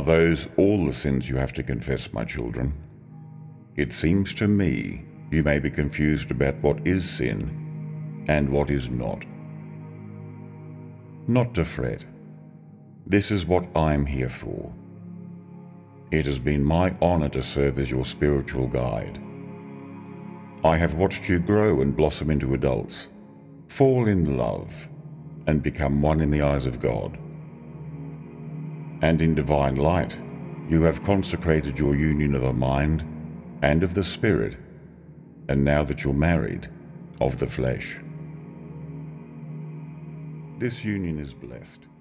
those all the sins you have to confess, my children? It seems to me you may be confused about what is sin and what is not. Not to fret. This is what I'm here for. It has been my honor to serve as your spiritual guide. I have watched you grow and blossom into adults, fall in love, and become one in the eyes of God. And in divine light, you have consecrated your union of the mind and of the spirit, and now that you're married, of the flesh. This union is blessed.